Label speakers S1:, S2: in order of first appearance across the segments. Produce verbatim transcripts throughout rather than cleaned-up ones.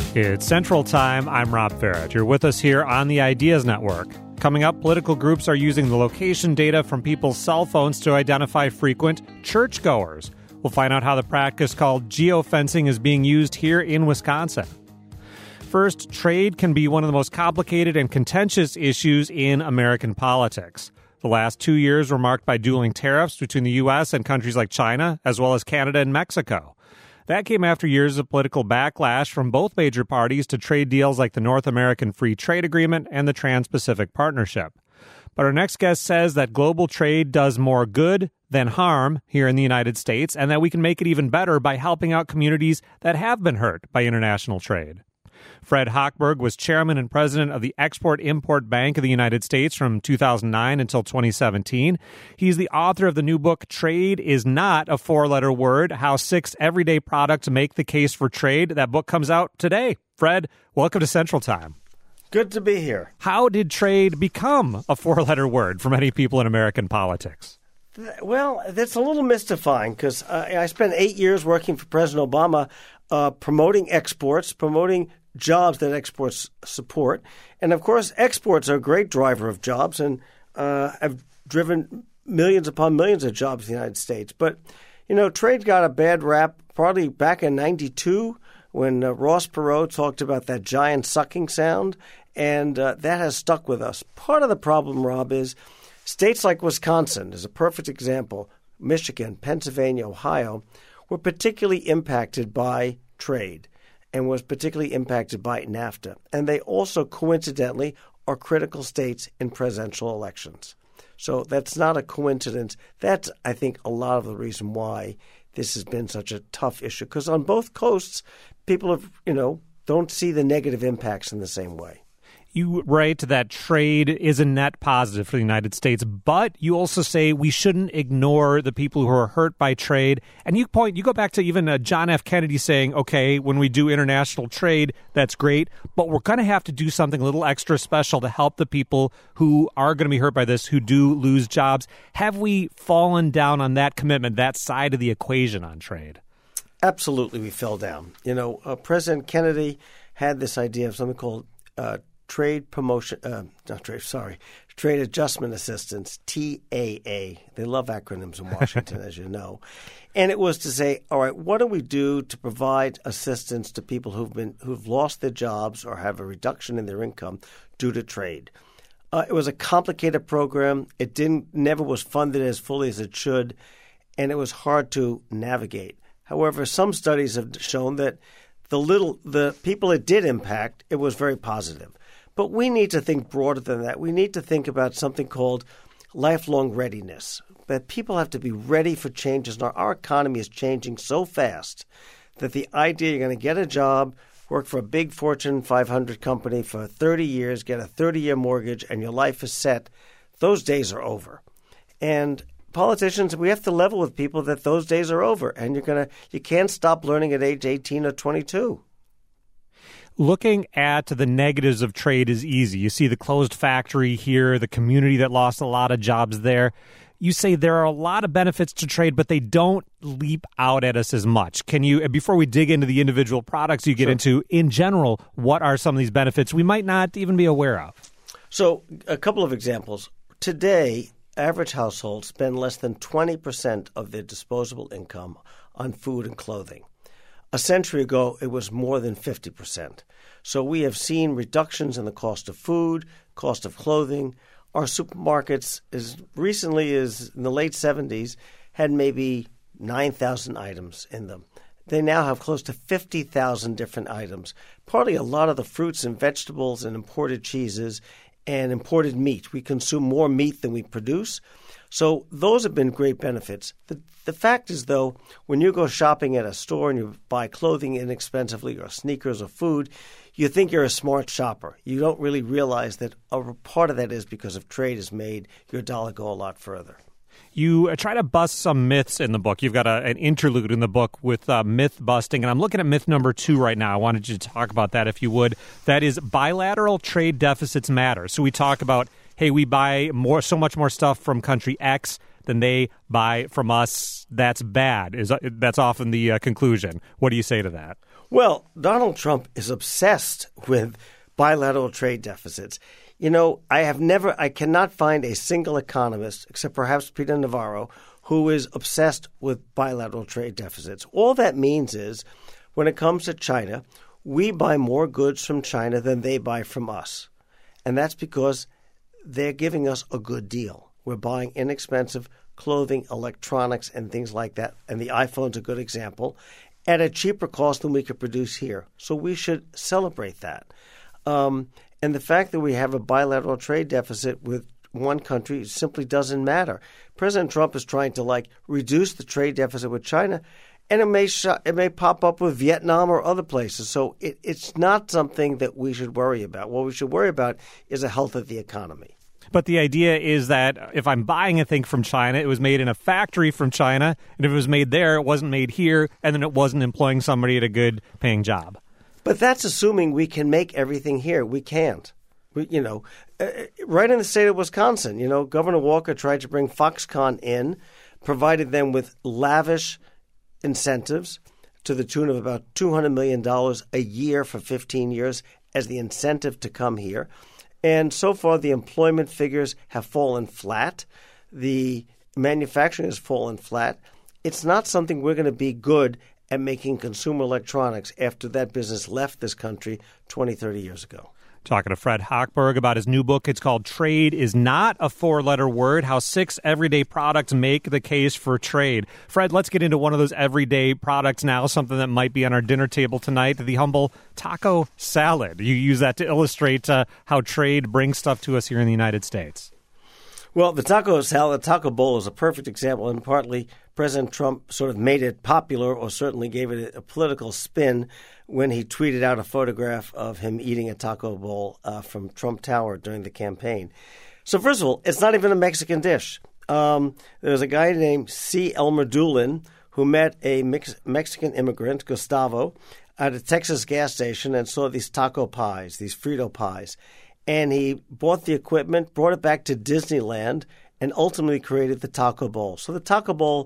S1: It's Central Time. I'm Rob Farrett. You're with us here on the Ideas Network. Coming up, political groups are using the location data from people's cell phones to identify frequent churchgoers. We'll find out how the practice called geofencing is being used here in Wisconsin. First, trade can be one of the most complicated and contentious issues in American politics. The last two years were marked by dueling tariffs between the U S and countries like China, as well as Canada and Mexico. That came after years of political backlash from both major parties to trade deals like the North American Free Trade Agreement and the Trans-Pacific Partnership. But our next guest says that global trade does more good than harm here in the United States, and that we can make it even better by helping out communities that have been hurt by international trade. Fred Hochberg was chairman and president of the Export-Import Bank of the United States from two thousand nine until twenty seventeen. He's the author of the new book, Trade is Not a Four-Letter Word, How Six Everyday Products Make the Case for Trade. That book comes out today. Fred, welcome to Central Time.
S2: Good to be here.
S1: How did trade become a four-letter word for many people in American politics?
S2: Well, that's a little mystifying because uh, I spent eight years working for President Obama uh, promoting exports, promoting jobs that exports support. And, of course, exports are a great driver of jobs and uh, have driven millions upon millions of jobs in the United States. But, you know, trade got a bad rap probably back in ninety-two when uh, Ross Perot talked about that giant sucking sound, and uh, that has stuck with us. Part of the problem, Rob, is states like Wisconsin is a perfect example. Michigan, Pennsylvania, Ohio were particularly impacted by trade and was particularly impacted by NAFTA. And they also, coincidentally, are critical states in presidential elections. So that's not a coincidence. That's, I think, a lot of the reason why this has been such a tough issue. Because on both coasts, people have, you know, don't see the negative impacts in the same way.
S1: You write that trade is a net positive for the United States, but you also say we shouldn't ignore the people who are hurt by trade. And you point, you go back to even uh, John F. Kennedy saying, okay, when we do international trade, that's great, but we're going to have to do something a little extra special to help the people who are going to be hurt by this, who do lose jobs. Have we fallen down on that commitment, that side of the equation on trade?
S2: Absolutely, we fell down. You know, uh, President Kennedy had this idea of something called uh, Trade Promotion, uh, not trade, sorry, Trade Adjustment Assistance, T A A. They love acronyms in Washington, as you know. And it was to say, all right, what do we do to provide assistance to people who've been who've lost their jobs or have a reduction in their income due to trade? Uh, it was a complicated program. It didn't never was funded as fully as it should, and it was hard to navigate. However, some studies have shown that the little the people it did impact, it was very positive. But we need to think broader than that. We need to think about something called lifelong readiness, that people have to be ready for changes. Now, our economy is changing so fast that the idea you're going to get a job, work for a big Fortune five hundred company for thirty years, get a thirty-year mortgage, and your life is set, those days are over. And politicians, we have to level with people that those days are over, and you're going to you can't stop learning at age eighteen or twenty-two.
S1: Looking at the negatives of trade is easy. You see the closed factory here, the community that lost a lot of jobs there. You say there are a lot of benefits to trade, but they don't leap out at us as much. Can you, before we dig into the individual products you get
S2: Sure.
S1: into, in general, what are some of these benefits we might not even be aware of?
S2: So a couple of examples. Today, average households spend less than twenty percent of their disposable income on food and clothing. A century ago, it was more than fifty percent. So we have seen reductions in the cost of food, cost of clothing. Our supermarkets, as recently as in the late seventies, had maybe nine thousand items in them. They now have close to fifty thousand different items. Partly a lot of the fruits and vegetables and imported cheeses and imported meat. We consume more meat than we produce. So those have been great benefits. The, the fact is, though, when you go shopping at a store and you buy clothing inexpensively or sneakers or food, you think you're a smart shopper. You don't really realize that a part of that is because if trade is made, your dollar go a lot further.
S1: You uh, try to bust some myths in the book. You've got a, an interlude in the book with uh, myth busting, and I'm looking at myth number two right now. I wanted you to talk about that if you would. That is bilateral trade deficits matter. So we talk about, hey, we buy more, so much more stuff from country X then they buy from us. That's bad. Is That's often the uh, conclusion. What do you say to that?
S2: Well, Donald Trump is obsessed with bilateral trade deficits. You know, I have never, I cannot find a single economist, except perhaps Peter Navarro, who is obsessed with bilateral trade deficits. All that means is, when it comes to China, we buy more goods from China than they buy from us. And that's because they're giving us a good deal. We're buying inexpensive clothing, electronics, and things like that. And the iPhone's a good example, at a cheaper cost than we could produce here. So we should celebrate that. Um, and the fact that we have a bilateral trade deficit with one country simply doesn't matter. President Trump is trying to, like, reduce the trade deficit with China, and it may sh- it may pop up with Vietnam or other places. So it, it's not something that we should worry about. What we should worry about is the health of the economy.
S1: But the idea is that if I'm buying a thing from China, it was made in a factory from China, and if it was made there, it wasn't made here, and then it wasn't employing somebody at a good paying job.
S2: But that's assuming we can make everything here. We can't. We, you know, uh, right in the state of Wisconsin, you know, Governor Walker tried to bring Foxconn in, provided them with lavish incentives to the tune of about two hundred million dollars a year for fifteen years as the incentive to come here. And so far, the employment figures have fallen flat. The manufacturing has fallen flat. It's not something we're going to be good at making consumer electronics after that business left this country twenty, thirty years ago.
S1: Talking to Fred Hochberg about his new book. It's called Trade is Not a Four-Letter Word, How Six Everyday Products Make the Case for Trade. Fred, let's get into one of those everyday products now, something that might be on our dinner table tonight, the humble taco salad. You use that to illustrate uh, how trade brings stuff to us here in the United States.
S2: Well, the taco salad, the taco bowl is a perfect example, and partly President Trump sort of made it popular, or certainly gave it a political spin, when he tweeted out a photograph of him eating a taco bowl uh, from Trump Tower during the campaign. So first of all, it's not even a Mexican dish. Um, there was a guy named C. Elmer Doolin who met a Mex- Mexican immigrant, Gustavo, at a Texas gas station and saw these taco pies, these Frito pies. And he bought the equipment, brought it back to Disneyland, and ultimately created the taco bowl. So the taco bowl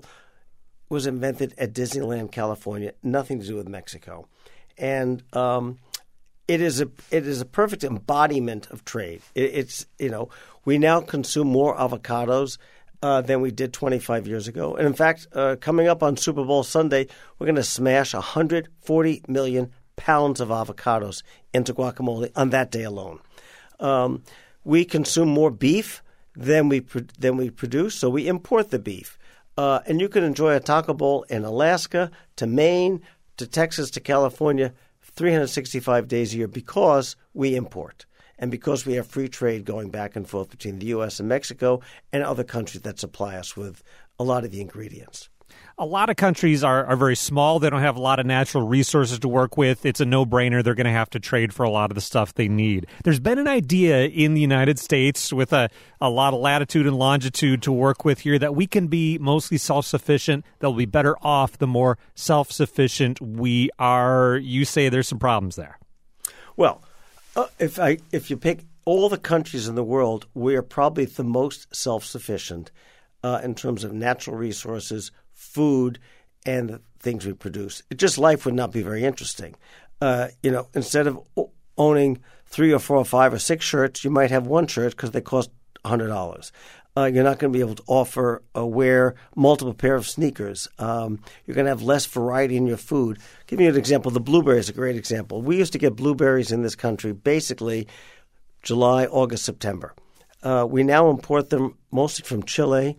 S2: was invented at Disneyland, California, nothing to do with Mexico. And um, it is a it is a perfect embodiment of trade. It, it's, you know, we now consume more avocados uh, than we did twenty-five years ago. And in fact, uh, coming up on Super Bowl Sunday, we're going to smash one hundred forty million pounds of avocados into guacamole on that day alone. Um, we consume more beef than we than we produce, so we import the beef. Uh, and you can enjoy a taco bowl in Alaska, to Maine, to Texas, to California, three hundred sixty-five days a year, because we import and because we have free trade going back and forth between the U S and Mexico and other countries that supply us with a lot of the ingredients.
S1: A lot of countries are, are very small. They don't have a lot of natural resources to work with. It's a no-brainer. They're going to have to trade for a lot of the stuff they need. There's been an idea in the United States with a, a lot of latitude and longitude to work with here that we can be mostly self-sufficient. They'll be better off the more self-sufficient we are. You say there's some problems there.
S2: Well, uh, if I if you pick all the countries in the world, we are probably the most self-sufficient uh, in terms of natural resources, food, and the things we produce. It just life would not be very interesting. Uh, you know, instead of owning three or four or five or six shirts, you might have one shirt because they cost one hundred dollars. Uh, you're not going to be able to offer uh, wear multiple pair of sneakers. Um, you're going to have less variety in your food. I'll give you an example. The blueberry is a great example. We used to get blueberries in this country basically July, August, September. Uh, we now import them mostly from Chile,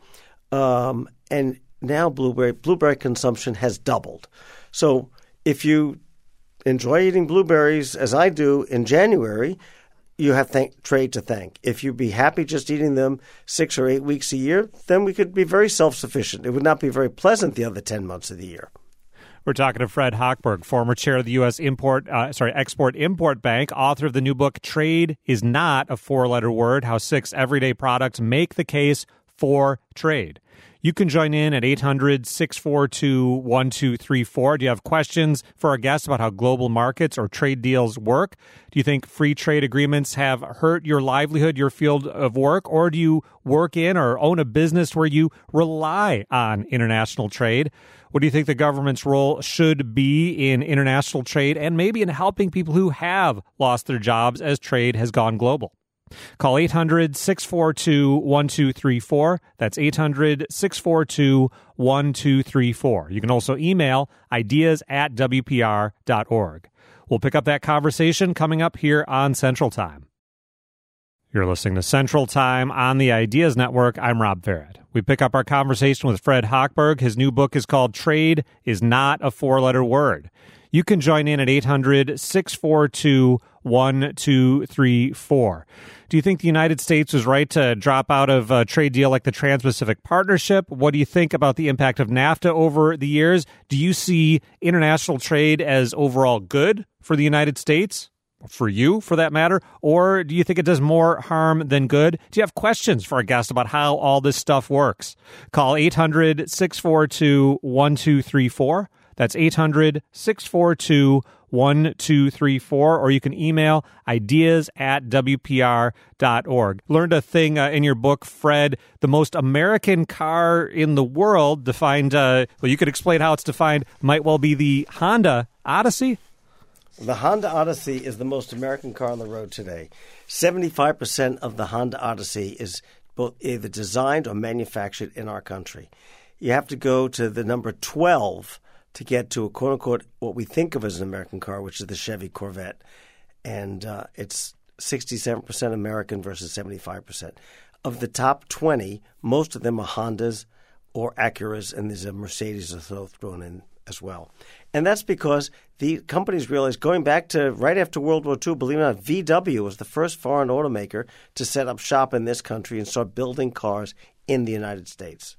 S2: um, and now blueberry blueberry consumption has doubled. So if you enjoy eating blueberries, as I do, in January, you have thank, trade to thank. If you'd be happy just eating them six or eight weeks a year, then we could be very self-sufficient. It would not be very pleasant the other ten months of the year.
S1: We're talking to Fred Hochberg, former chair of the U S Import, uh, sorry, Export-Import Bank, author of the new book, Trade is Not a Four-Letter Word, How Six Everyday Products Make the Case for Trade. You can join in at eight hundred, six four two, one two three four. Do you have questions for our guests about how global markets or trade deals work? Do you think free trade agreements have hurt your livelihood, your field of work, or do you work in or own a business where you rely on international trade? What do you think the government's role should be in international trade and maybe in helping people who have lost their jobs as trade has gone global? Call eight hundred, six four two, one two three four. That's eight hundred, six four two, one two three four. You can also email ideas at w p r dot org. We'll pick up that conversation coming up here on Central Time. You're listening to Central Time on the Ideas Network. I'm Rob Farrett. We pick up our conversation with Fred Hochberg. His new book is called Trade is Not a Four-Letter Word. You can join in at eight hundred, six four two, one two three four. Do you think the United States was right to drop out of a trade deal like the Trans-Pacific Partnership? What do you think about the impact of NAFTA over the years? Do you see international trade as overall good for the United States? For you, for that matter? Or do you think it does more harm than good? Do you have questions for our guest about how all this stuff works? Call eight hundred, six four two, one two three four. That's eight hundred, six four two, one two three four, or you can email ideas at w p r dot org. Learned a thing uh, in your book, Fred, the most American car in the world, defined, uh, well, you could explain how it's defined, might well be the Honda Odyssey?
S2: The Honda Odyssey is the most American car on the road today. seventy-five percent of the Honda Odyssey is both either designed or manufactured in our country. You have to go to the number twelve to get to a quote-unquote what we think of as an American car, which is the Chevy Corvette. And uh, it's sixty-seven percent American versus seventy-five percent. Of the top twenty, most of them are Hondas or Acuras, and there's a Mercedes or thrown in as well. And that's because the companies realized, going back to right after World War Two, believe it or not, V W was the first foreign automaker to set up shop in this country and start building cars in the United States.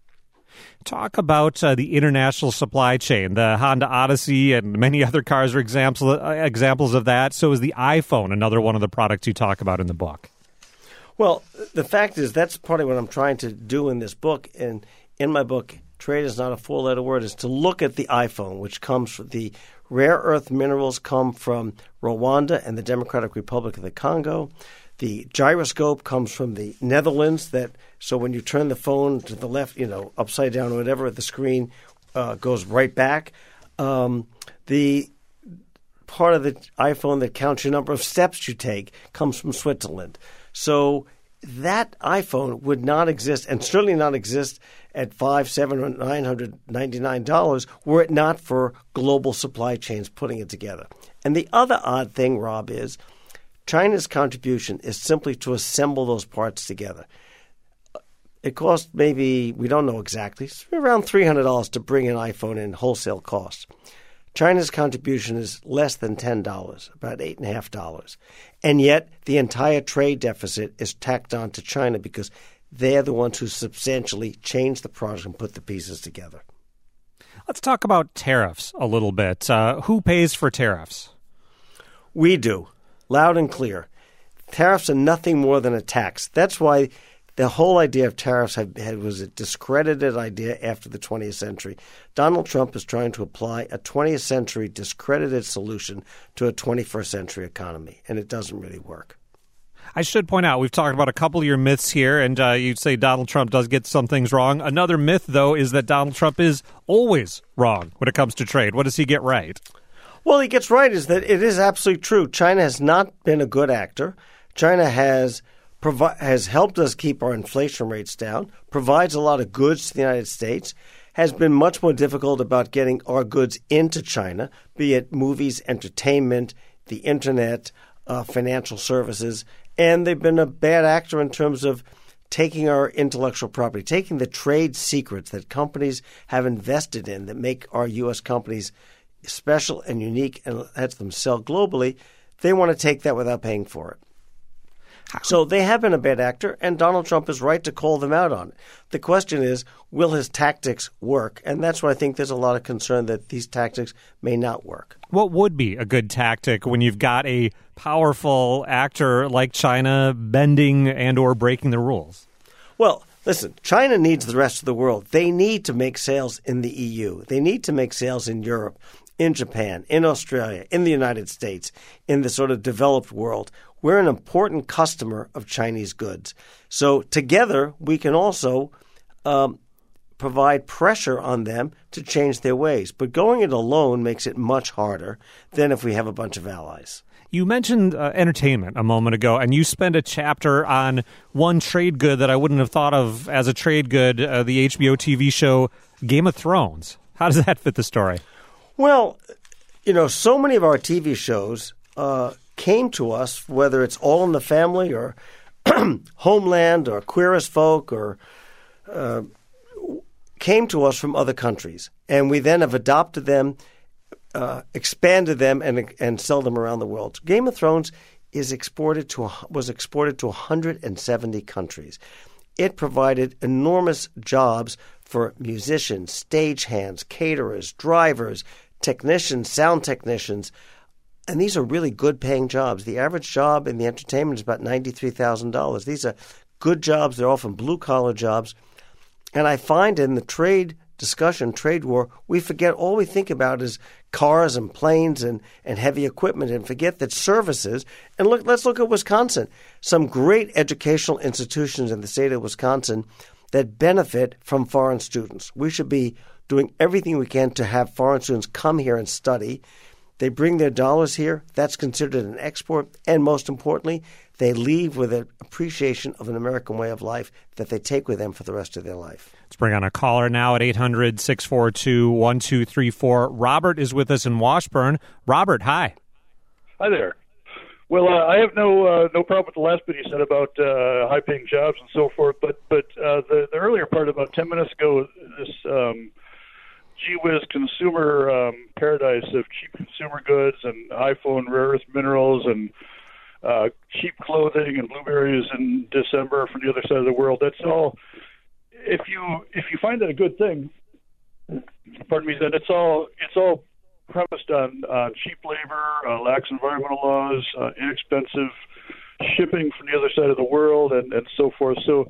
S1: Talk about uh, the international supply chain. The Honda Odyssey and many other cars are examples, uh, examples of that. So is the iPhone another one of the products you talk about in the book?
S2: Well, the fact is that's part of what I'm trying to do in this book. And in my book, Trade is Not a Four-Letter Word, is to look at the iPhone, which comes from the rare earth minerals come from Rwanda and the Democratic Republic of the Congo. The gyroscope comes from the Netherlands. That so when you turn the phone to the left, you know, upside down or whatever, the screen uh, goes right back. Um, the part of the iPhone that counts your number of steps you take comes from Switzerland. So that iPhone would not exist, and certainly not exist at five, seven, or nine hundred ninety-nine dollars, were it not for global supply chains putting it together. And the other odd thing, Rob, is China's contribution is simply to assemble those parts together. It costs maybe, we don't know exactly, around three hundred dollars to bring an iPhone in wholesale cost. China's contribution is less than ten dollars, about eight point five dollars. And yet the entire trade deficit is tacked on to China because they're the ones who substantially changed the product and put the pieces together.
S1: Let's talk about tariffs a little bit. Uh, who pays for tariffs?
S2: We do, loud and clear. Tariffs are nothing more than a tax. That's why the whole idea of tariffs have, had, was a discredited idea after the twentieth century. Donald Trump is trying to apply a twentieth century discredited solution to a twenty-first century economy, and it doesn't really work.
S1: I should point out, we've talked about a couple of your myths here, and uh, you'd say Donald Trump does get some things wrong. Another myth, though, is that Donald Trump is always wrong when it comes to trade. What does he get right?
S2: Well, he gets right is that it is absolutely true. China has not been a good actor. China has provi- has helped us keep our inflation rates down, provides a lot of goods to the United States, has been much more difficult about getting our goods into China, be it movies, entertainment, the internet, uh, financial services. And they've been a bad actor in terms of taking our intellectual property, taking the trade secrets that companies have invested in that make our U S companies special and unique and lets them sell globally. They want to take that without paying for it. So they have been a bad actor, and Donald Trump is right to call them out on it. The question is, will his tactics work? And that's why I think there's a lot of concern that these tactics may not work.
S1: What would be a good tactic when you've got a powerful actor like China bending and or breaking the rules?
S2: Well, Listen, China needs the rest of the world. They need to make sales in the E U. They need to make sales in Europe, in Japan, in Australia, in the United States, in the sort of developed world. We're an important customer of Chinese goods. So together, we can also um, provide pressure on them to change their ways. But going it alone makes it much harder than if we have a bunch of allies.
S1: You mentioned uh, entertainment a moment ago, and you spent a chapter on one trade good that I wouldn't have thought of as a trade good, uh, the H B O T V show Game of Thrones. How does that fit the story?
S2: Well, you know, so many of our T V shows uh, came to us, whether it's All in the Family or Homeland or Queer as Folk, or uh, came to us from other countries. And we then have adopted them, uh, expanded them, and and sell them around the world. Game of Thrones is exported to was exported to one hundred seventy countries. It provided enormous jobs for musicians, stagehands, caterers, drivers, technicians, sound technicians, and these are really good-paying jobs. The average job in the entertainment is about ninety-three thousand dollars. These are good jobs. They're often blue-collar jobs. And I find in the trade discussion, trade war, we forget all we think about is cars and planes and, and heavy equipment, and forget that services. And look, let's look at Wisconsin. Some great educational institutions in the state of Wisconsin that benefit from foreign students. We should be doing everything we can to have foreign students come here and study. They bring their dollars here. That's considered an export. And most importantly, they leave with an appreciation of an American way of life that they take with them for the rest of their life.
S1: Let's bring on a caller now at eight hundred, six four two, one two three four. Robert is with us in Washburn. Robert, hi.
S3: Hi there. Well, uh, I have no uh, no problem with the last bit you said about uh, high-paying jobs and so forth, but but uh, the, the earlier part about ten minutes ago, this um, gee whiz consumer um, paradise of cheap consumer goods and iPhone rare earth minerals and uh, cheap clothing and blueberries in December from the other side of the world. That's all. If you if you find that a good thing, pardon me, then it's all it's all premised on uh, cheap labor, uh, lax environmental laws, uh, inexpensive shipping from the other side of the world, and, and so forth. So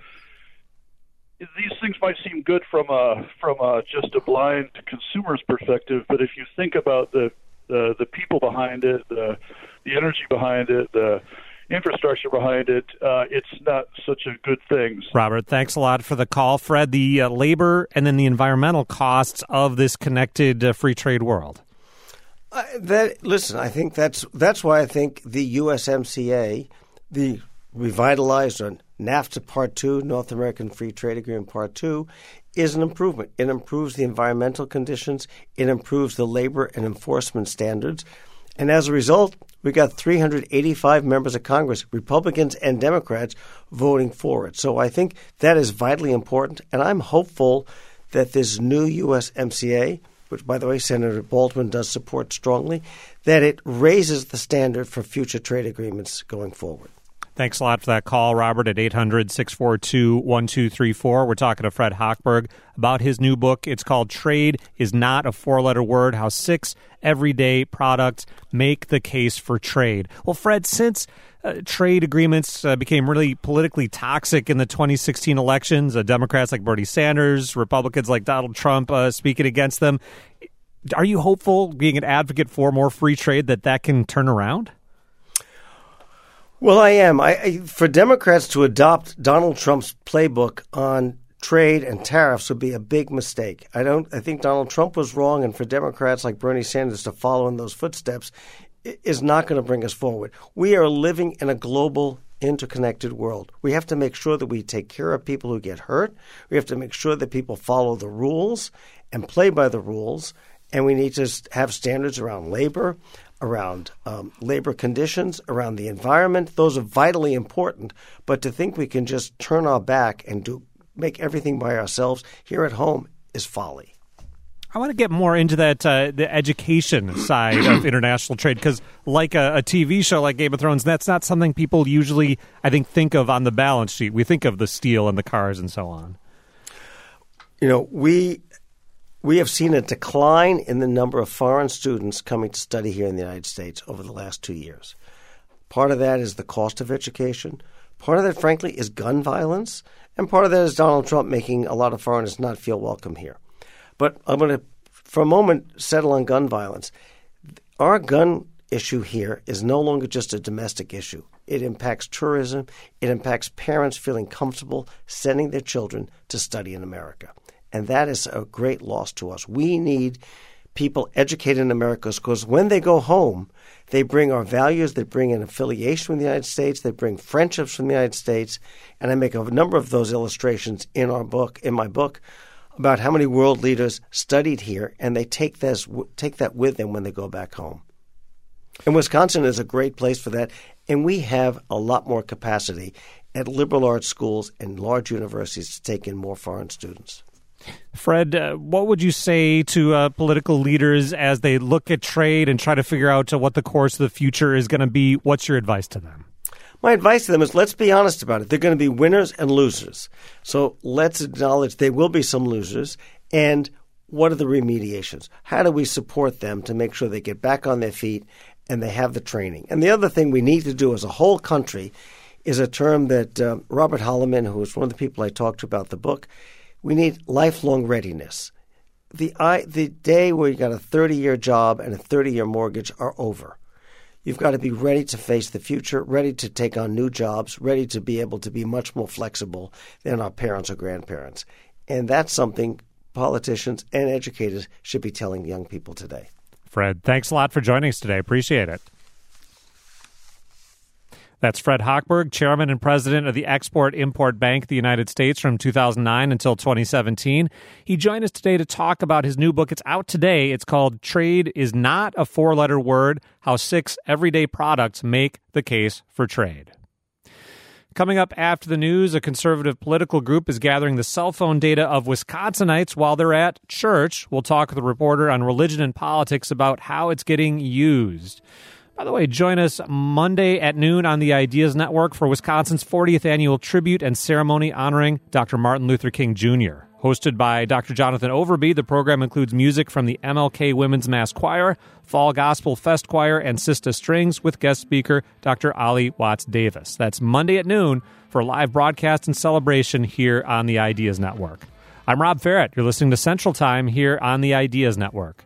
S3: these things might seem good from a from a, just a blind consumer's perspective, but if you think about the the, the people behind it, the the energy behind it, the infrastructure behind it, uh, it's not such a good thing.
S1: Robert, thanks a lot for the call. Fred, the uh, labor and then the environmental costs of this connected uh, free trade world.
S2: Uh, that listen, I think that's that's why I think the U S M C A, the revitalized or NAFTA Part Two, North American Free Trade Agreement Part Two, is an improvement. It improves the environmental conditions. It improves the labor and enforcement standards. And as a result, we got three hundred eighty-five members of Congress, Republicans and Democrats, voting for it. So I think that is vitally important. And I'm hopeful that this new U S M C A, which, by the way, Senator Baldwin does support strongly, that it raises the standard for future trade agreements going forward.
S1: Thanks a lot for that call, Robert, at eight hundred, six four two, one two three four. We're talking to Fred Hochberg about his new book. It's called Trade is Not a Four-Letter Word, How Six Everyday Products Make the Case for Trade. Well, Fred, since uh, trade agreements uh, became really politically toxic in the twenty sixteen elections, uh, Democrats like Bernie Sanders, Republicans like Donald Trump uh, speaking against them, are you hopeful, being an advocate for more free trade, that that can turn around?
S2: Well, I am. I, I, for Democrats to adopt Donald Trump's playbook on trade and tariffs would be a big mistake. I don't. I think Donald Trump was wrong, and for Democrats like Bernie Sanders to follow in those footsteps is not going to bring us forward. We are living in a global, interconnected world. We have to make sure that we take care of people who get hurt. We have to make sure that people follow the rules and play by the rules. And we need to have standards around labor, around um, labor conditions, around the environment. Those are vitally important. But to think we can just turn our back and do make everything by ourselves here at home is folly.
S1: I want to get more into that, uh, the education side of international trade, because like a, a T V show like Game of Thrones, that's not something people usually, I think, think of on the balance sheet. We think of the steel and the cars and so on.
S2: You know, we we have seen a decline in the number of foreign students coming to study here in the United States over the last two years. Part of that is the cost of education. Part of that, frankly, is gun violence, and part of that is Donald Trump making a lot of foreigners not feel welcome here. But I'm going to, for a moment, settle on gun violence. Our gun issue here is no longer just a domestic issue. It impacts tourism. It impacts parents feeling comfortable sending their children to study in America. And that is a great loss to us. We need people educated in America because when they go home, they bring our values, they bring an affiliation with the United States, they bring friendships from the United States. And I make a number of those illustrations in our book, in my book, about how many world leaders studied here, and they take this, take that with them when they go back home. And Wisconsin is a great place for that, and we have a lot more capacity at liberal arts schools and large universities to take in more foreign students.
S1: Fred, uh, what would you say to uh, political leaders as they look at trade and try to figure out uh, what the course of the future is going to be? What's your advice to them?
S2: My advice to them is let's be honest about it. They're going to be winners and losers. So let's acknowledge there will be some losers. And what are the remediations? How do we support them to make sure they get back on their feet and they have the training? And the other thing we need to do as a whole country is a term that uh, Robert Holloman, who was one of the people I talked to about the book, we need lifelong readiness. The I, the day where you got a thirty-year job and a thirty-year mortgage are over. You've got to be ready to face the future, ready to take on new jobs, ready to be able to be much more flexible than our parents or grandparents. And that's something politicians and educators should be telling young people today.
S1: Fred, thanks a lot for joining us today. Appreciate it. That's Fred Hochberg, chairman and president of the Export-Import Bank of the United States from two thousand nine until twenty seventeen. He joined us today to talk about his new book. It's out today. It's called Trade is Not a Four-Letter Word, How Six Everyday Products Make the Case for Trade. Coming up after the news, a conservative political group is gathering the cell phone data of Wisconsinites while they're at church. We'll talk with a reporter on religion and politics about how it's getting used. By the way, join us Monday at noon on the Ideas Network for Wisconsin's fortieth annual tribute and ceremony honoring Doctor Martin Luther King Junior Hosted by Doctor Jonathan Overby, the program includes music from the M L K Women's Mass Choir, Fall Gospel Fest Choir, and Sista Strings with guest speaker Doctor Ollie Watts-Davis. That's Monday at noon for a live broadcast and celebration here on the Ideas Network. I'm Rob Ferrett. You're listening to Central Time here on the Ideas Network.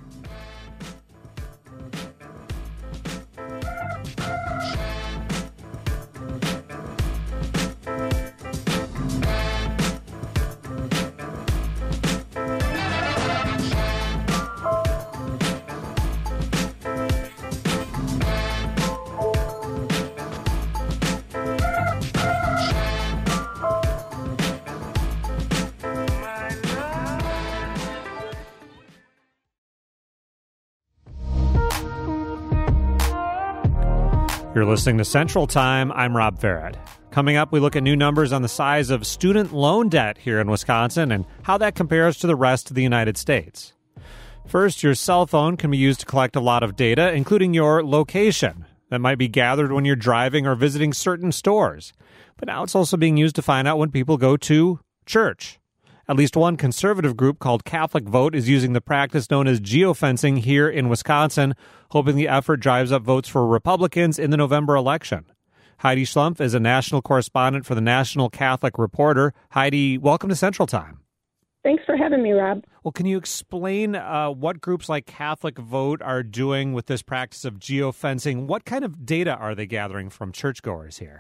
S1: You're listening to Central Time. I'm Rob Ferrett. Coming up, we look at new numbers on the size of student loan debt here in Wisconsin and how that compares to the rest of the United States. First, your cell phone can be used to collect a lot of data, including your location. That might be gathered when you're driving or visiting certain stores. But now it's also being used to find out when people go to church. At least one conservative group called Catholic Vote is using the practice known as geofencing here in Wisconsin, hoping the effort drives up votes for Republicans in the November election. Heidi Schlumpf is a national correspondent for the National Catholic Reporter. Heidi, welcome to Central Time.
S4: Thanks for having me, Rob.
S1: Well, can you explain uh, what groups like Catholic Vote are doing with this practice of geofencing? What kind of data are they gathering from churchgoers here?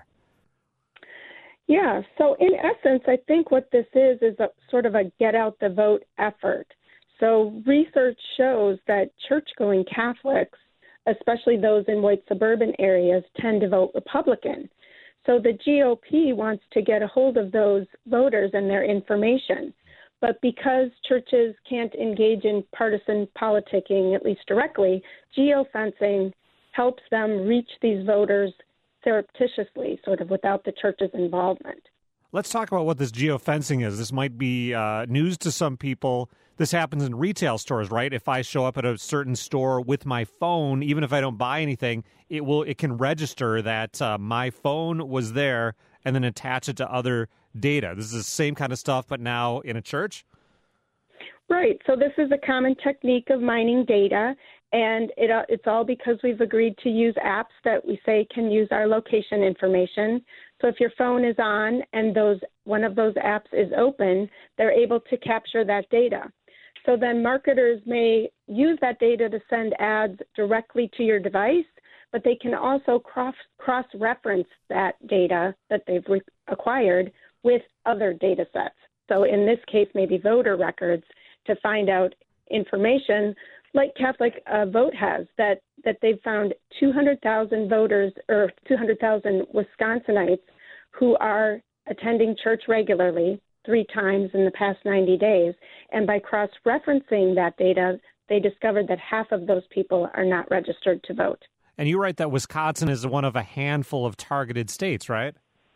S4: Yeah, so in essence, I think what this is is a sort of a get out the vote effort. So research shows that church-going Catholics, especially those in white suburban areas, tend to vote Republican. So the G O P wants to get a hold of those voters and their information. But because churches can't engage in partisan politicking, at least directly, geofencing helps them reach these voters surreptitiously, sort of without the church's involvement.
S1: Let's talk about what this geofencing is. This might be uh, news to some people. This happens in retail stores, right? If I show up at a certain store with my phone, even if I don't buy anything, it will it can register that uh, my phone was there and then attach it to other data. This is the same kind of stuff, but now in a church?
S4: Right. So this is a common technique of mining data, And it, uh, it's all because we've agreed to use apps that we say can use our location information. So if your phone is on and those one of those apps is open, they're able to capture that data. So then marketers may use that data to send ads directly to your device, but they can also cross, cross-reference that data that they've re- acquired with other data sets. So in this case, maybe voter records to find out information like Catholic uh, Vote has, that, that they've found two hundred thousand voters or two hundred thousand Wisconsinites who are attending church regularly three times in the past ninety days. And by cross-referencing that data, they discovered that half of those people are not registered to vote.
S1: And you write that Wisconsin is one of a handful of targeted states, right?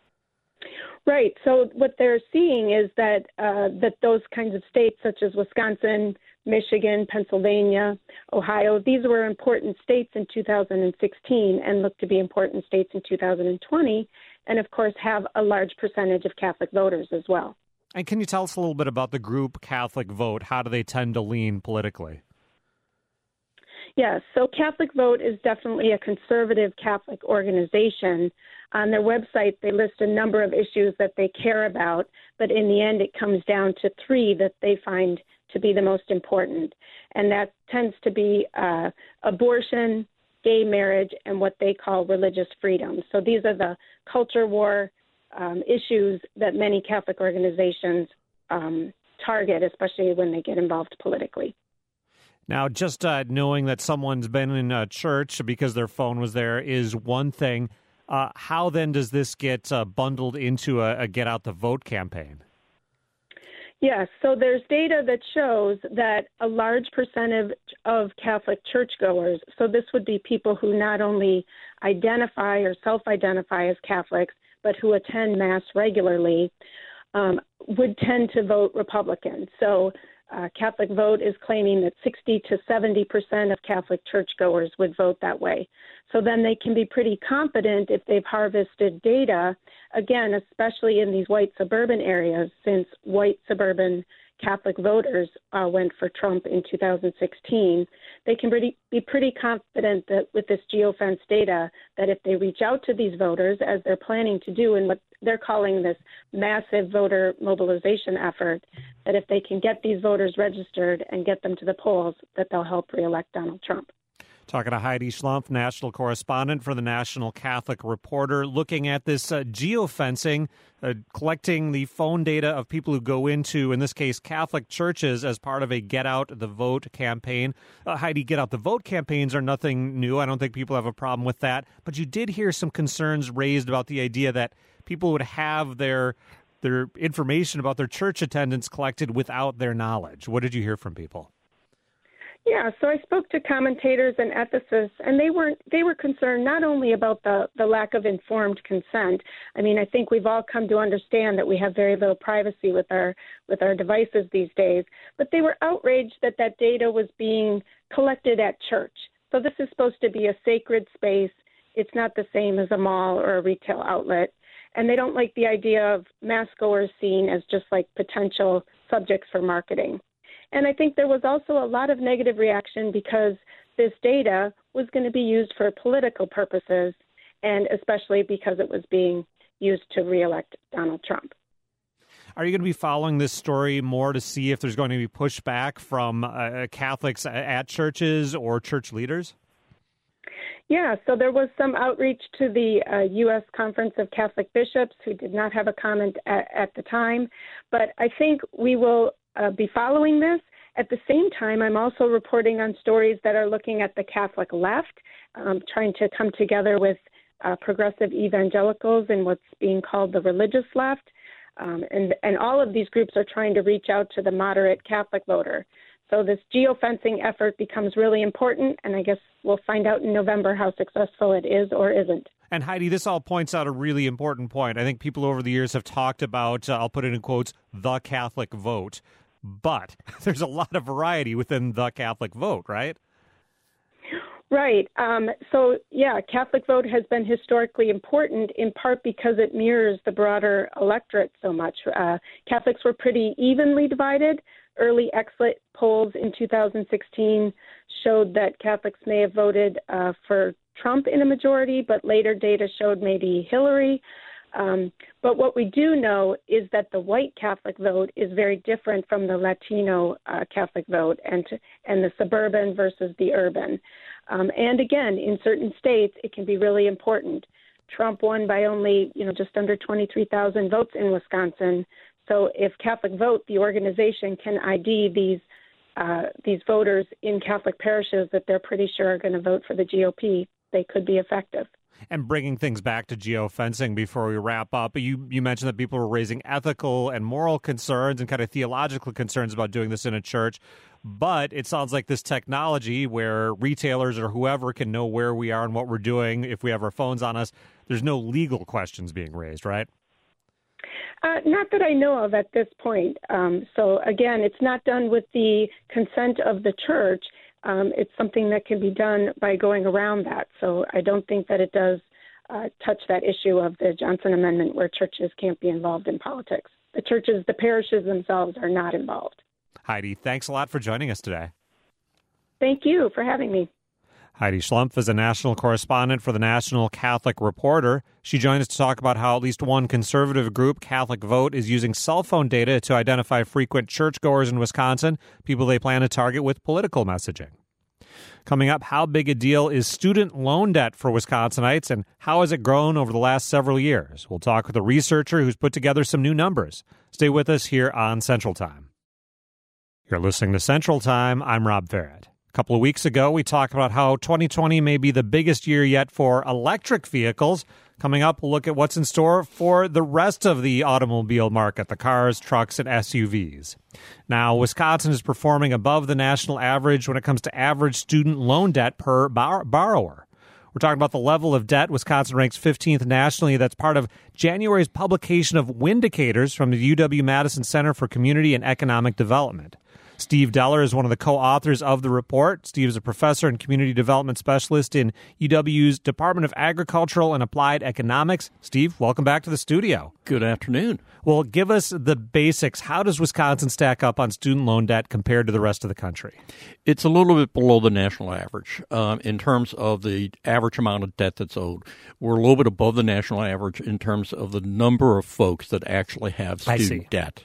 S4: Right. So what they're seeing is that uh, that those kinds of states, such as Wisconsin, Michigan, Pennsylvania, Ohio, these were important states in two thousand sixteen and look to be important states in two thousand twenty, and of course have a large percentage of Catholic voters as well.
S1: And can you tell us a little bit about the group Catholic Vote? How do they tend to lean politically?
S4: Yes, so Catholic Vote is definitely a conservative Catholic organization. On their website, they list a number of issues that they care about, but in the end, it comes down to three that they find to be the most important, and that tends to be uh, abortion, gay marriage, and what they call religious freedom. So these are the culture war um, issues that many Catholic organizations um, target, especially when they get involved politically.
S1: Now, just uh, knowing that someone's been in a church because their phone was there is one thing. Uh, how then does this get uh, bundled into a, a Get Out the Vote campaign?
S4: Yes, so there's data that shows that a large percentage of Catholic churchgoers, so this would be people who not only identify or self-identify as Catholics, but who attend Mass regularly, um, would tend to vote Republican. So Uh, Catholic Vote is claiming that sixty to seventy percent of Catholic churchgoers would vote that way. So then they can be pretty confident if they've harvested data, again, especially in these white suburban areas, since white suburban Catholic voters uh, went for Trump in two thousand sixteen, they can pretty, be pretty confident that with this geofence data, that if they reach out to these voters, as they're planning to do in what they're calling this massive voter mobilization effort, that if they can get these voters registered and get them to the polls, that they'll help reelect Donald Trump.
S1: Talking to Heidi Schlumpf, national correspondent for the National Catholic Reporter, looking at this uh, geofencing, uh, collecting the phone data of people who go into, in this case, Catholic churches as part of a Get Out the Vote campaign. Uh, Heidi, Get Out the Vote campaigns are nothing new. I don't think people have a problem with that. But you did hear some concerns raised about the idea that people would have their their information about their church attendance collected without their knowledge. What did you hear from people?
S4: Yeah, so I spoke to commentators and ethicists, and they weren't they were concerned not only about the, the lack of informed consent. I mean, I think we've all come to understand that we have very little privacy with our with our devices these days, but they were outraged that that data was being collected at church. So this is supposed to be a sacred space. It's not the same as a mall or a retail outlet. And they don't like the idea of mass goers seen as just like potential subjects for marketing. And I think there was also a lot of negative reaction because this data was going to be used for political purposes, and especially because it was being used to reelect Donald Trump.
S1: Are you going to be following this story more to see if there's going to be pushback from uh, Catholics at churches or church leaders?
S4: Yeah, so there was some outreach to the uh, U S Conference of Catholic Bishops, who did not have a comment at, at the time. But I think we will uh, be following this. At the same time, I'm also reporting on stories that are looking at the Catholic left, um, trying to come together with uh, progressive evangelicals and what's being called the religious left. Um, and, and all of these groups are trying to reach out to the moderate Catholic voter. So this geofencing effort becomes really important, and I guess we'll find out in November how successful it is or isn't.
S1: And Heidi, this all points out a really important point. I think people over the years have talked about, uh, I'll put it in quotes, the Catholic vote. But there's a lot of variety within the Catholic vote, right?
S4: Right. Um, so, yeah, Catholic vote has been historically important in part because it mirrors the broader electorate so much. Uh, Catholics were pretty evenly divided, early exit polls in two thousand sixteen showed that Catholics may have voted uh, for Trump in a majority, but later data showed maybe Hillary. Um, but what we do know is that the white Catholic vote is very different from the Latino uh, Catholic vote and to, and the suburban versus the urban. Um, and again, in certain states, it can be really important. Trump won by only, you know, just under twenty-three thousand votes in Wisconsin. So if Catholic Vote, the organization, can I D these uh, these voters in Catholic parishes that they're pretty sure are going to vote for the G O P, they could be effective.
S1: And bringing things back to geofencing before we wrap up, you, you mentioned that people were raising ethical and moral concerns and kind of theological concerns about doing this in a church. But it sounds like this technology where retailers or whoever can know where we are and what we're doing if we have our phones on us, there's no legal questions being raised, right?
S4: Uh, not that I know of at this point. Um, so, again, it's not done with the consent of the church. Um, it's something that can be done by going around that. So I don't think that it does uh, touch that issue of the Johnson Amendment where churches can't be involved in politics. The churches, the parishes themselves are not involved.
S1: Heidi, thanks a lot for joining us today.
S4: Thank you for having me.
S1: Heidi Schlumpf is a national correspondent for the National Catholic Reporter. She joined us to talk about how at least one conservative group, Catholic Vote, is using cell phone data to identify frequent churchgoers in Wisconsin, people they plan to target with political messaging. Coming up, how big a deal is student loan debt for Wisconsinites, and how has it grown over the last several years? We'll talk with a researcher who's put together some new numbers. Stay with us here on Central Time. You're listening to Central Time. I'm Rob Farrett. A couple of weeks ago, we talked about how twenty twenty may be the biggest year yet for electric vehicles. Coming up, we'll look at what's in store for the rest of the automobile market, the cars, trucks, and S U Vs. Now, Wisconsin is performing above the national average when it comes to average student loan debt per bar- borrower. We're talking about the level of debt. Wisconsin ranks fifteenth nationally. That's part of January's publication of Windicators from the U W-Madison Center for Community and Economic Development. Steve Deller is one of the co-authors of the report. Steve is a professor and community development specialist in U W's Department of Agricultural and Applied Economics. Steve, welcome back to the studio.
S5: Good afternoon.
S1: Well, give us the basics. How does Wisconsin stack up on student loan debt compared to the rest of the country?
S5: It's a little bit below the national average um, in terms of the average amount of debt that's owed. We're a little bit above the national average in terms of the number of folks that actually have student debt.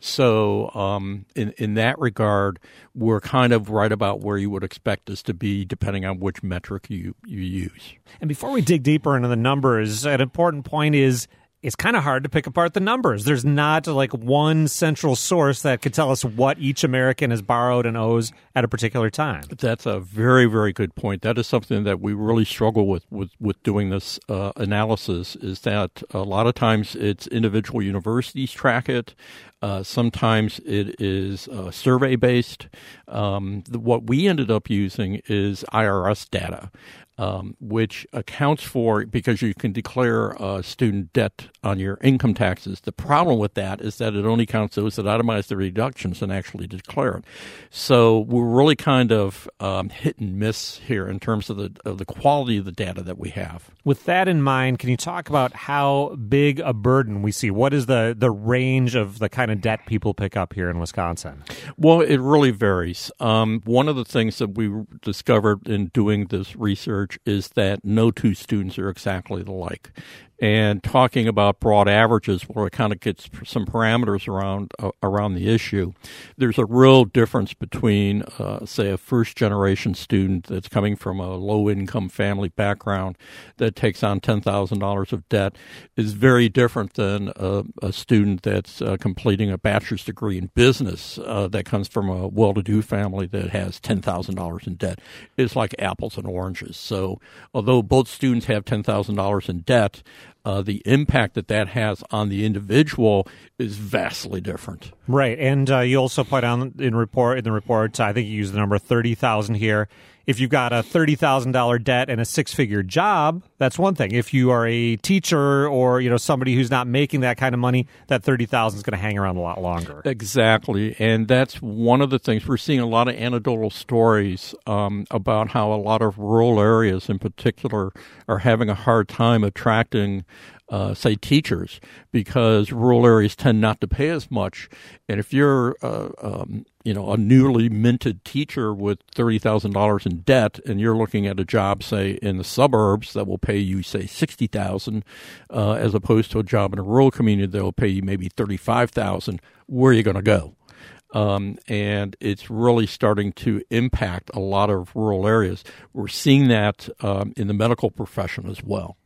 S5: So um, in, in that regard, we're kind of right about where you would expect us to be depending on which metric you, you use.
S1: And before we dig deeper into the numbers, an important point is it's kind of hard to pick apart the numbers. There's not like one central source that could tell us what each American has borrowed and owes at a particular time.
S5: That's a very, very good point. That is something that we really struggle with with, with doing this uh, analysis, is that a lot of times it's individual universities track it. Uh, sometimes it is uh, survey-based. Um, the, what we ended up using is I R S data. Um, which accounts for, because you can declare uh, student debt on your income taxes. The problem with that is that it only counts those that itemize the reductions and actually declare it. So we're really kind of um, hit and miss here in terms of the of the quality of the data that we have.
S1: With that in mind, can you talk about how big a burden we see? What is the, the range of the kind of debt people pick up here in Wisconsin?
S5: Well, it really varies. Um, one of the things that we discovered in doing this research is that no two students are exactly alike. And talking about broad averages, where it kind of gets some parameters around uh, around the issue, there's a real difference between, uh, say, a first-generation student that's coming from a low-income family background that takes on ten thousand dollars of debt is very different than a, a student that's uh, completing a bachelor's degree in business uh, that comes from a well-to-do family that has ten thousand dollars in debt. It's like apples and oranges. So although both students have ten thousand dollars in debt, Uh, the impact that that has on the individual is vastly different.
S1: Right, and uh, you also put on in report in the report, I think you used the number thirty thousand here. If you've got a thirty thousand dollars debt and a six-figure job, that's one thing. If you are a teacher or you know somebody who's not making that kind of money, that thirty thousand dollars is going to hang around a lot longer.
S5: Exactly, and that's one of the things. We're seeing a lot of anecdotal stories um, about how a lot of rural areas in particular are having a hard time attracting uh, say, teachers, because rural areas tend not to pay as much. And if you're, uh, um, you know, a newly minted teacher with thirty thousand dollars in debt, and you're looking at a job, say, in the suburbs that will pay you, say, sixty thousand dollars, uh, as opposed to a job in a rural community that will pay you maybe thirty-five thousand dollars, where are you going to go? Um, and it's really starting to impact a lot of rural areas. We're seeing that um, in the medical profession as well.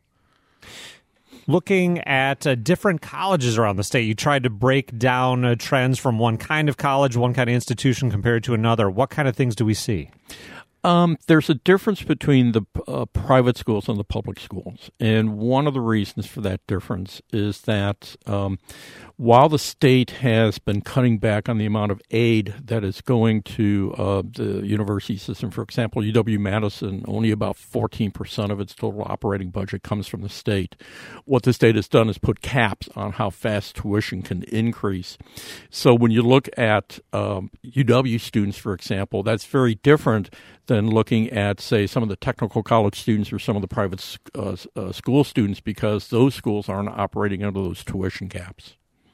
S1: Looking at uh, different colleges around the state, you tried to break down uh, trends from one kind of college, one kind of institution compared to another. What kind of things do we see?
S5: Um, there's a difference between the uh, private schools and the public schools. And one of the reasons for that difference is that um, while the state has been cutting back on the amount of aid that is going to uh, the university system, for example, U W-Madison, only about fourteen percent of its total operating budget comes from the state. What the state has done is put caps on how fast tuition can increase. So when you look at um, U W students, for example, that's very different than looking at, say, some of the technical college students or some of the private uh, uh, school students, because those schools aren't operating under those tuition caps.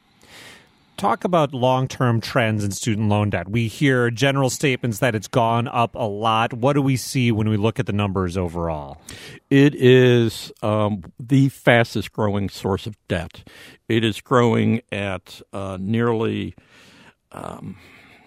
S1: Talk about long-term trends in student loan debt. We hear general statements that it's gone up a lot. What do we see when we look at the numbers overall?
S5: It is um, the fastest growing source of debt. It is growing at uh, nearly um,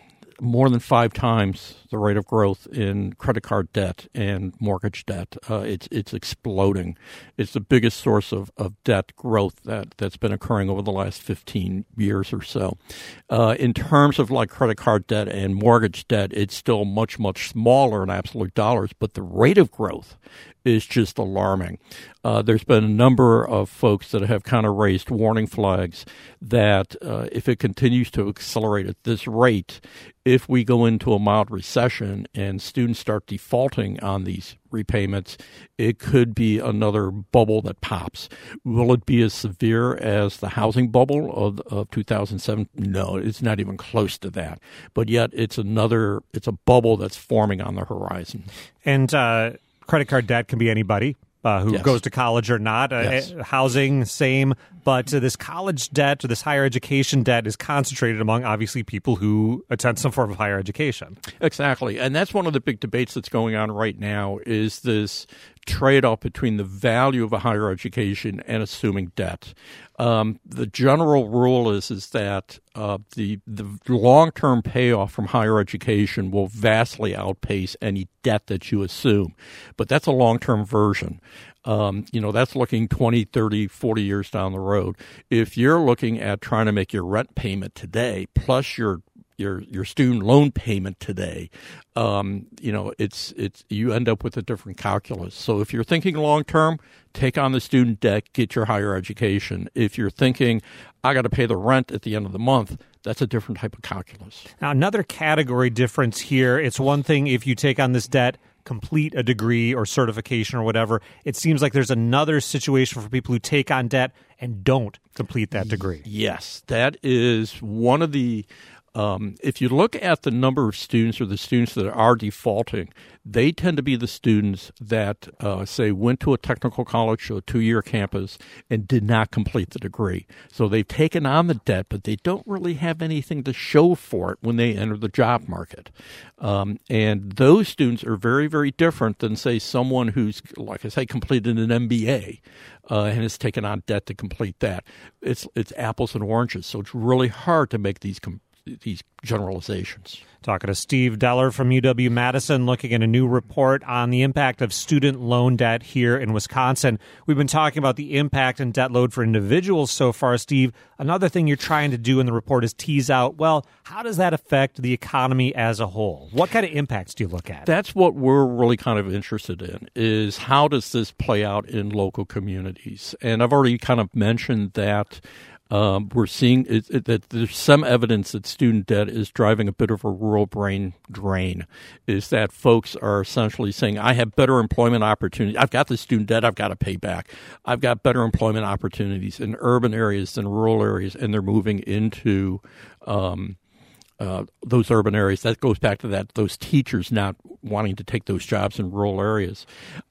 S5: more than five times the rate of growth in credit card debt and mortgage debt. Uh, it's it's exploding. It's the biggest source of, of debt growth that, that's been occurring over the last fifteen years or so. Uh, in terms of like credit card debt and mortgage debt, it's still much, much smaller in absolute dollars, but the rate of growth is just alarming. Uh, there's been a number of folks that have kind of raised warning flags that uh, if it continues to accelerate at this rate, if we go into a mild recession and students start defaulting on these repayments, it could be another bubble that pops. Will it be as severe as the housing bubble of, of two thousand seven? No, it's not even close to that. But yet it's another, it's a bubble that's forming on the horizon.
S1: And uh, credit card debt can be anybody. Uh, who
S5: yes.
S1: goes to college or not. Uh,
S5: yes.
S1: Housing, same. But uh, this college debt or this higher education debt is concentrated among, obviously, people who attend some form of higher education.
S5: Exactly. And that's one of the big debates that's going on right now is this trade-off between the value of a higher education and assuming debt. Um, the general rule is is that uh, the the long-term payoff from higher education will vastly outpace any debt that you assume. But that's a long-term version. Um, you know, that's looking twenty, thirty, forty years down the road. If you're looking at trying to make your rent payment today plus your your your student loan payment today, um, you know, it's it's you end up with a different calculus. So if you're thinking long term, take on the student debt, get your higher education. If you're thinking, I got to pay the rent at the end of the month, that's a different type of calculus.
S1: Now, another category difference here, it's one thing if you take on this debt, complete a degree or certification or whatever. It seems like there's another situation for people who take on debt and don't complete that degree.
S5: Yes, that is one of the Um, if you look at the number of students or the students that are defaulting, they tend to be the students that, uh, say, went to a technical college or a two-year campus and did not complete the degree. So they've taken on the debt, but they don't really have anything to show for it when they enter the job market. Um, and those students are very, very different than, say, someone who's, like I say, completed an M B A uh, and has taken on debt to complete that. It's it's apples and oranges, so it's really hard to make these com- these generalizations.
S1: Talking to Steve Deller from U W-Madison, looking at a new report on the impact of student loan debt here in Wisconsin. We've been talking about the impact and debt load for individuals so far, Steve. Another thing you're trying to do in the report is tease out, well, how does that affect the economy as a whole? What kind of impacts do you look at?
S5: That's what we're really kind of interested in, is how does this play out in local communities? And I've already kind of mentioned that Um, we're seeing it, it, that there's some evidence that student debt is driving a bit of a rural brain drain, is that folks are essentially saying, I have better employment opportunities. I've got the student debt I've got to pay back. I've got better employment opportunities in urban areas than rural areas, and they're moving into um, uh, those urban areas. That goes back to that those teachers not wanting to take those jobs in rural areas.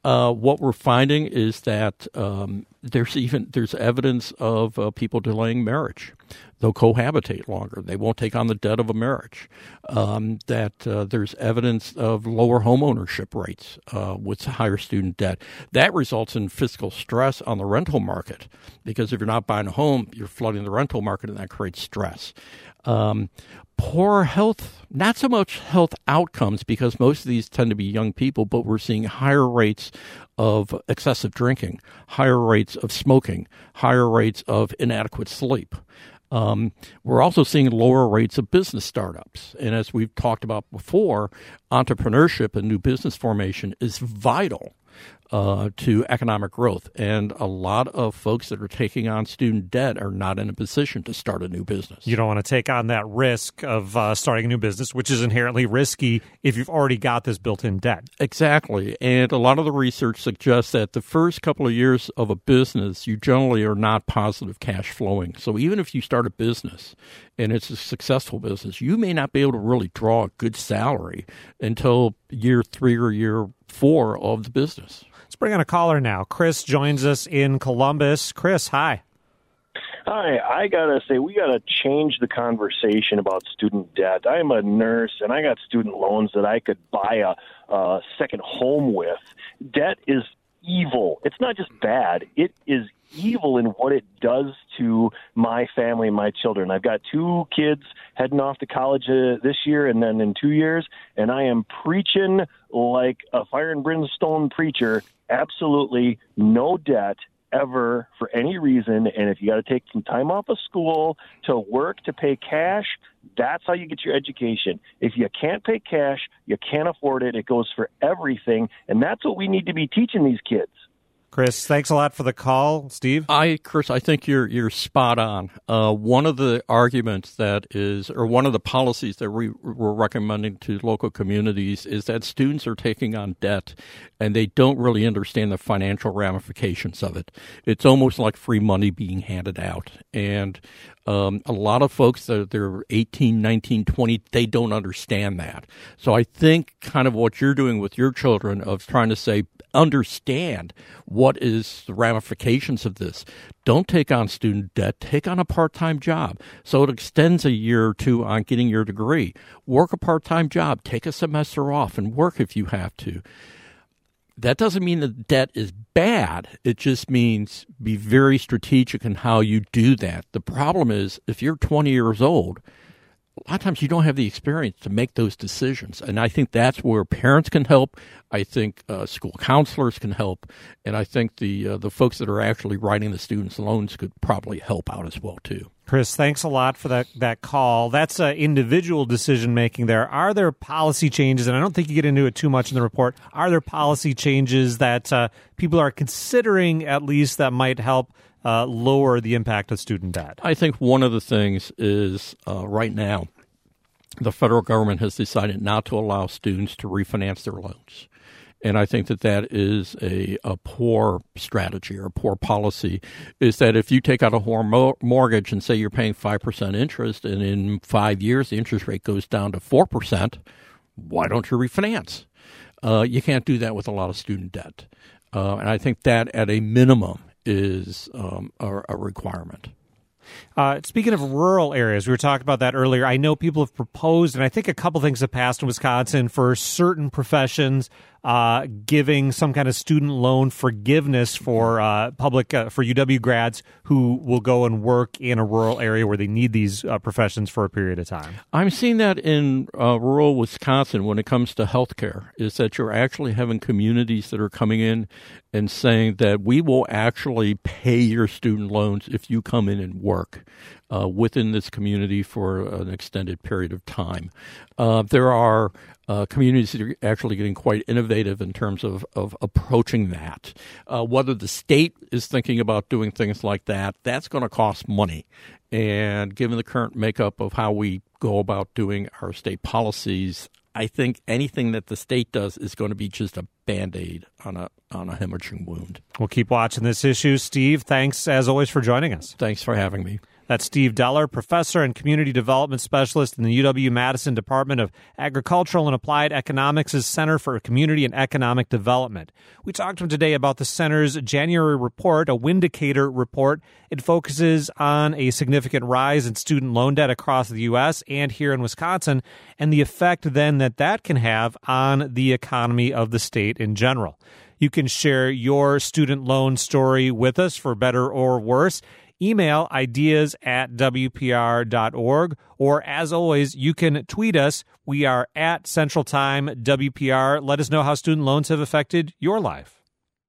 S5: Uh, what we're finding is that um, there's even there's evidence of uh, people delaying marriage. They'll cohabitate longer. They won't take on the debt of a marriage. Um, that uh, there's evidence of lower home ownership rates uh, with higher student debt. That results in fiscal stress on the rental market, because if you're not buying a home, you're flooding the rental market, and that creates stress. Um, poor health, not so much health outcomes, because most of these tend to be young people, but we're seeing higher rates of excessive drinking, higher rates of smoking, higher rates of inadequate sleep. Um, we're also seeing lower rates of business startups. And as we've talked about before, entrepreneurship and new business formation is vital uh, to economic growth. And a lot of folks that are taking on student debt are not in a position to start a new business.
S1: You don't want to take on that risk of uh, starting a new business, which is inherently risky if you've already got this built-in debt.
S5: Exactly. And a lot of the research suggests that the first couple of years of a business, you generally are not positive cash flowing. So even if you start a business and it's a successful business, you may not be able to really draw a good salary until year three or year four of the business.
S1: Let's bring on a caller now. Chris joins us in Columbus. Chris, hi.
S6: Hi, I got to say, we got to change the conversation about student debt. I'm a nurse, and I got student loans that I could buy a, a second home with. Debt is evil. It's not just bad. It is evil in what it does to my family and my children. I've got two kids heading off to college uh, this year and then in two years, and I am preaching like a fire and brimstone preacher. Absolutely no debt ever for any reason. And if you got to take some time off of school to work to pay cash, that's how you get your education. If you can't pay cash, you can't afford it. It goes for everything. And that's what we need to be teaching these kids.
S1: Chris, thanks a lot for the call. Steve?
S5: I, Chris, I think you're you're spot on. Uh, one of the arguments that is, or one of the policies that we were recommending to local communities is that students are taking on debt and they don't really understand the financial ramifications of it. It's almost like free money being handed out. And um, a lot of folks that they're eighteen, nineteen, twenty, they don't understand that. So I think kind of what you're doing with your children of trying to say, understand what is the ramifications of this. Don't take on student debt. Take on a part-time job. So it extends a year or two on getting your degree. Work a part-time job. Take a semester off and work if you have to. That doesn't mean that debt is bad. It just means be very strategic in how you do that. The problem is if you're twenty years old, a lot of times you don't have the experience to make those decisions. And I think that's where parents can help. I think uh, school counselors can help. And I think the uh, the folks that are actually writing the students' loans could probably help out as well, too.
S1: Chris, thanks a lot for that, that call. That's uh, individual decision-making there. Are there policy changes, and I don't think you get into it too much in the report, are there policy changes that uh, people are considering at least that might help Uh, lower the impact of student debt?
S5: I think one of the things is uh, right now the federal government has decided not to allow students to refinance their loans. And I think that that is a, a poor strategy or a poor policy, is that if you take out a home mortgage and say you're paying five percent interest and in five years the interest rate goes down to four percent, why don't you refinance? Uh, you can't do that with a lot of student debt. Uh, and I think that at a minimum is um, a, a requirement.
S1: Uh, speaking of rural areas, we were talking about that earlier. I know people have proposed, and I think a couple things have passed in Wisconsin for certain professions, uh, giving some kind of student loan forgiveness for uh, public uh, for U W grads who will go and work in a rural area where they need these uh, professions for a period of time.
S5: I'm seeing that in uh, rural Wisconsin when it comes to healthcare, is that you're actually having communities that are coming in and saying that we will actually pay your student loans if you come in and work uh, within this community for an extended period of time. Uh, there are uh, communities that are actually getting quite innovative in terms of, of approaching that. Uh, whether the state is thinking about doing things like that, that's going to cost money. And given the current makeup of how we go about doing our state policies, I think anything that the state does is going to be just a Band-Aid on a on a hemorrhaging wound.
S1: We'll keep watching this issue. Steve, thanks as always for joining us.
S5: Thanks for having me.
S1: That's Steve Deller, professor and community development specialist in the U W-Madison Department of Agricultural and Applied Economics' Center for Community and Economic Development. We talked to him today about the center's January report, a Windicator report. It focuses on a significant rise in student loan debt across the U S and here in Wisconsin, and the effect then that that can have on the economy of the state in general. You can share your student loan story with us, for better or worse. Email ideas at W P R dot org, or as always, you can tweet us. We are at Central Time W P R. Let us know how student loans have affected your life.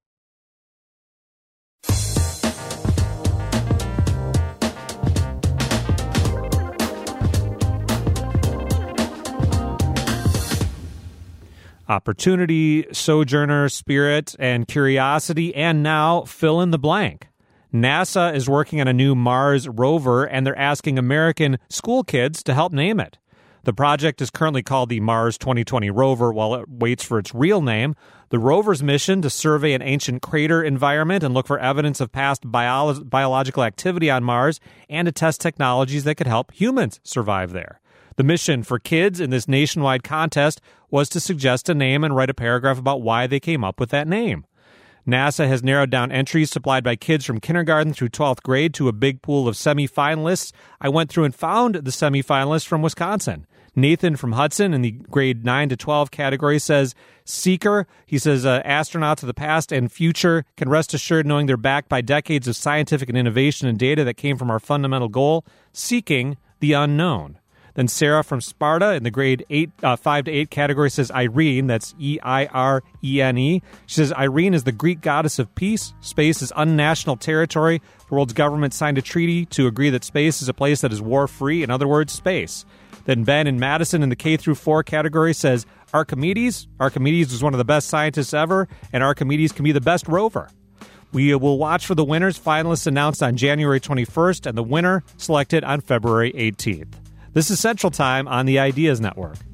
S1: Opportunity, Sojourner, Spirit, and Curiosity, and now fill in the blank. NASA is working on a new Mars rover, and they're asking American school kids to help name it. The project is currently called the Mars twenty twenty rover while it waits for its real name. The rover's mission to survey an ancient crater environment and look for evidence of past bio- biological activity on Mars and to test technologies that could help humans survive there. The mission for kids in this nationwide contest was to suggest a name and write a paragraph about why they came up with that name. NASA has narrowed down entries supplied by kids from kindergarten through twelfth grade to a big pool of semifinalists. I went through and found the semifinalists from Wisconsin. Nathan from Hudson in the grade nine to twelve category says, Seeker. He says, uh, astronauts of the past and future can rest assured knowing they're backed by decades of scientific and innovation and data that came from our fundamental goal, seeking the unknown. Then Sarah from Sparta in the grade eight, uh, five to eight category says Irene. That's E I R E N E. She says Irene is the Greek goddess of peace. Space is unnational territory. The world's government signed a treaty to agree that space is a place that is war-free. In other words, space. Then Ben in Madison in the K through four category says Archimedes. Archimedes was one of the best scientists ever, and Archimedes can be the best rover. We will watch for the winners. Finalists announced on January twenty-first, and the winner selected on February eighteenth. This is Central Time on the Ideas Network.